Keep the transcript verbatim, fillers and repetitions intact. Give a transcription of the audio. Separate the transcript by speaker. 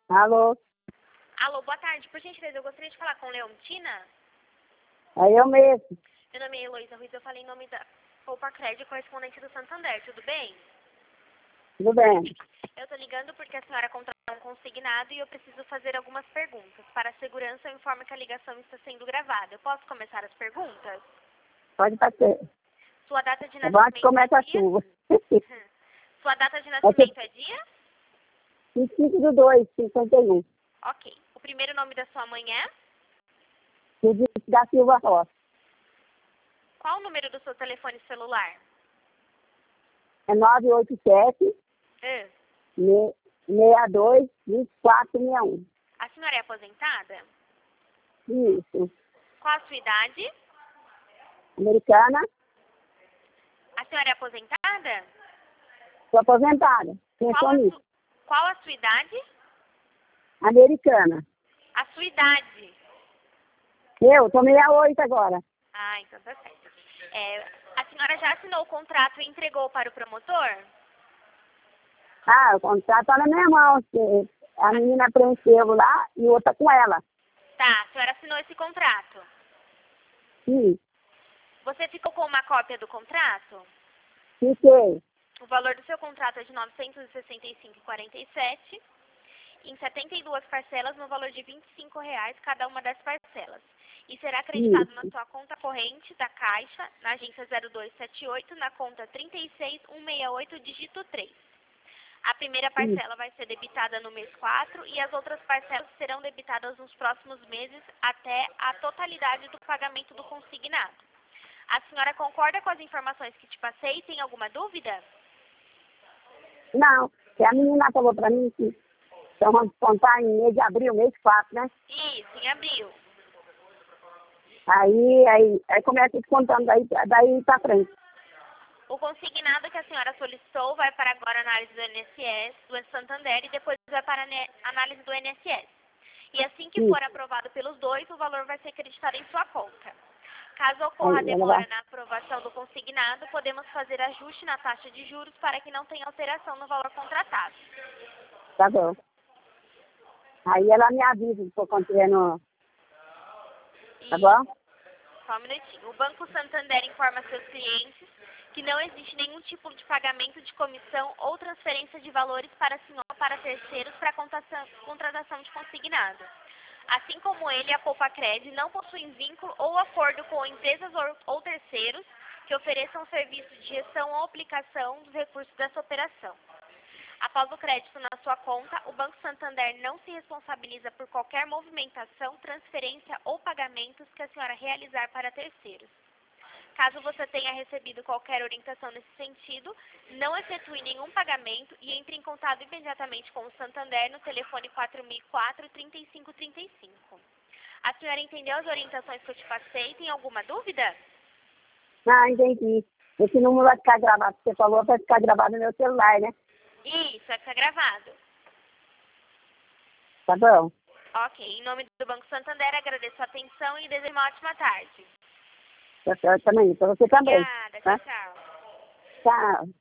Speaker 1: Alô?
Speaker 2: Alô, boa tarde. Por gentileza, eu gostaria de falar com Leontina.
Speaker 1: É eu mesmo.
Speaker 2: Meu nome é Heloísa Ruiz, eu falei em nome da Poupa Crédito, correspondente do Santander, tudo bem?
Speaker 1: Tudo bem.
Speaker 2: Eu tô ligando porque a senhora contratou um consignado e eu preciso fazer algumas perguntas. Para a segurança, eu informo que a ligação está sendo gravada. Eu posso começar as perguntas?
Speaker 1: Pode fazer.
Speaker 2: Sua data de
Speaker 1: É bom que
Speaker 2: nascimento
Speaker 1: começa
Speaker 2: é
Speaker 1: a
Speaker 2: dia?
Speaker 1: chuva.
Speaker 2: Sua data de
Speaker 1: É que
Speaker 2: nascimento é dia?
Speaker 1: vinte e cinco do dois, cinquenta e um.
Speaker 2: Ok. O primeiro nome da sua mãe é?
Speaker 1: Judite da Silva Rocha.
Speaker 2: Qual o número do seu telefone celular?
Speaker 1: É nove oito sete,
Speaker 2: Ah.
Speaker 1: seis dois, vinte e quatro sessenta e um.
Speaker 2: A senhora é aposentada?
Speaker 1: Isso.
Speaker 2: Qual a sua idade?
Speaker 1: Americana.
Speaker 2: A senhora é aposentada?
Speaker 1: Sou aposentada.
Speaker 2: Qual a,
Speaker 1: Pensionista.
Speaker 2: su... Qual a sua idade?
Speaker 1: Americana.
Speaker 2: A sua idade.
Speaker 1: Eu tô sessenta e oito agora.
Speaker 2: Ah, então tá certo. É, a senhora já assinou o contrato e entregou para o promotor?
Speaker 1: Ah, o contrato tá na minha mão. que A menina preencheu lá e outra com ela.
Speaker 2: Tá, a senhora assinou esse contrato.
Speaker 1: Sim.
Speaker 2: Você ficou com uma cópia do contrato?
Speaker 1: Fiquei.
Speaker 2: O valor do seu contrato é de novecentos e sessenta e cinco reais e quarenta e sete centavos, em setenta e duas parcelas no valor de vinte e cinco reais cada uma das parcelas. E será acreditado na
Speaker 1: Isso.
Speaker 2: sua conta corrente da Caixa, na agência zero dois sete oito, na conta trinta e seis mil cento e sessenta e oito, dígito três. A primeira parcela vai ser debitada no mês quatro e as outras parcelas serão debitadas nos próximos meses até a totalidade do pagamento do consignado. A senhora concorda com as informações que te passei? Tem alguma dúvida?
Speaker 1: Não, que a menina falou pra mim que então vamos contar em mês de abril, mês quatro, né?
Speaker 2: Isso, em abril.
Speaker 1: Aí, aí, aí começa descontando daí, daí pra frente.
Speaker 2: O consignado que a senhora solicitou vai para agora a análise do I N S S, do Santander, e depois vai para a análise do I N S S. E assim que
Speaker 1: Sim.
Speaker 2: for aprovado pelos dois, o valor vai ser acreditado em sua conta. Caso ocorra
Speaker 1: Aí ela
Speaker 2: demora
Speaker 1: vai.
Speaker 2: na aprovação do consignado, podemos fazer ajuste na taxa de juros para que não tenha alteração no valor contratado.
Speaker 1: Tá bom. Aí ela me avisa se for continuando. Tá
Speaker 2: E,
Speaker 1: bom?
Speaker 2: só um minutinho. O Banco Santander informa seus clientes que não existe nenhum tipo de pagamento de comissão ou transferência de valores para a senhora ou para terceiros para contratação de consignado. Assim como ele, a Poupa Crédito não possuem vínculo ou acordo com empresas ou terceiros que ofereçam serviços de gestão ou aplicação dos recursos dessa operação. Após o crédito na sua conta, o Banco Santander não se responsabiliza por qualquer movimentação, transferência ou pagamentos que a senhora realizar para terceiros. Caso você tenha recebido qualquer orientação nesse sentido, não efetue nenhum pagamento e entre em contato imediatamente com o Santander no telefone quatro mil e quatro, trinta e cinco trinta e cinco. A senhora entendeu as orientações que eu te passei? Tem alguma dúvida?
Speaker 1: Ah, entendi. Esse número vai ficar gravado, você falou, vai ficar gravado no meu celular, né?
Speaker 2: Isso, vai ficar gravado.
Speaker 1: Tá bom.
Speaker 2: Ok, em nome do Banco Santander, agradeço a atenção e desejo uma ótima tarde.
Speaker 1: Tá certo também, pra você também.
Speaker 2: Obrigada,
Speaker 1: Tá?
Speaker 2: tchau, tchau.
Speaker 1: Tchau.